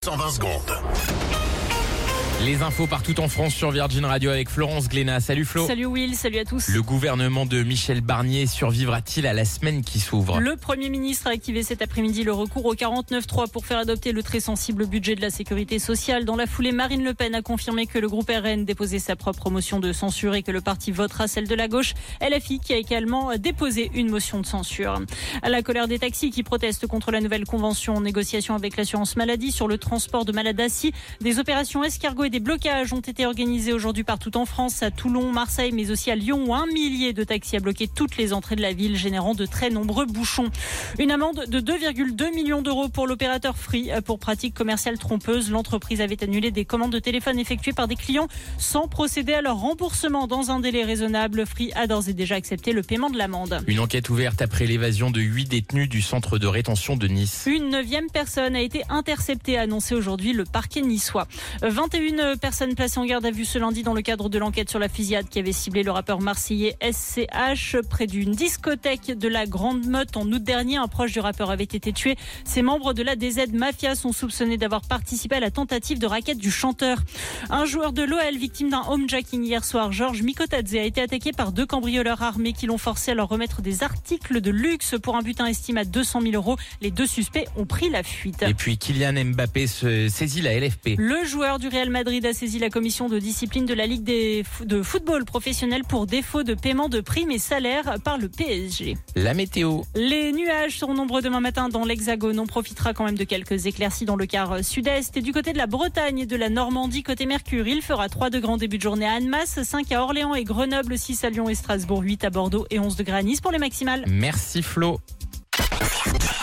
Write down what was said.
120 secondes. Les infos partout en France sur Virgin Radio avec Florence Glénat. Salut Flo. Salut Will, salut à tous. Le gouvernement de Michel Barnier survivra-t-il à la semaine qui s'ouvre ? Le Premier ministre a activé cet après-midi le recours au 49.3 pour faire adopter le très sensible budget de la sécurité sociale. Dans la foulée, Marine Le Pen a confirmé que le groupe RN déposait sa propre motion de censure et que le parti votera celle de la gauche. LFI qui a également déposé une motion de censure. À la colère des taxis qui protestent contre la nouvelle convention en négociation avec l'assurance maladie sur le transport de malades assis, des opérations escargots et des blocages ont été organisés aujourd'hui partout en France, à Toulon, Marseille, mais aussi à Lyon, où 1 millier de taxis a bloqué toutes les entrées de la ville, générant de très nombreux bouchons. Une amende de 2,2 millions d'euros pour l'opérateur Free pour pratique commerciale trompeuse. L'entreprise avait annulé des commandes de téléphone effectuées par des clients sans procéder à leur remboursement dans un délai raisonnable. Free a d'ores et déjà accepté le paiement de l'amende. Une enquête ouverte après l'évasion de 8 détenus du centre de rétention de Nice. Une 9e personne a été interceptée, a annoncé aujourd'hui le parquet niçois. 21 personnes placées en garde à vue ce lundi dans le cadre de l'enquête sur la fusillade qui avait ciblé le rappeur marseillais SCH près d'une discothèque de la Grande Motte en août dernier. Un proche du rappeur avait été tué. Ces membres de la DZ Mafia sont soupçonnés d'avoir participé à la tentative de racket du chanteur. Un joueur de l'OL victime d'un homejacking hier soir, Georges Mikotadze, a été attaqué par 2 cambrioleurs armés qui l'ont forcé à leur remettre des articles de luxe pour un butin estimé à 200 000 euros. Les 2 suspects ont pris la fuite. Et puis Kylian Mbappé saisit la LFP. Le joueur du Real Madrid a saisi la commission de discipline de la Ligue de football professionnel pour défaut de paiement de primes et salaires par le PSG. La météo. Les nuages seront nombreux demain matin dans l'Hexagone. On profitera quand même de quelques éclaircies dans le quart sud-est. Et du côté de la Bretagne et de la Normandie, côté Mercure, il fera 3 degrés en début de journée à Annemasse, 5 à Orléans et Grenoble, 6 à Lyon et Strasbourg, 8 à Bordeaux et 11 degrés à Nice pour les maximales. Merci Flo.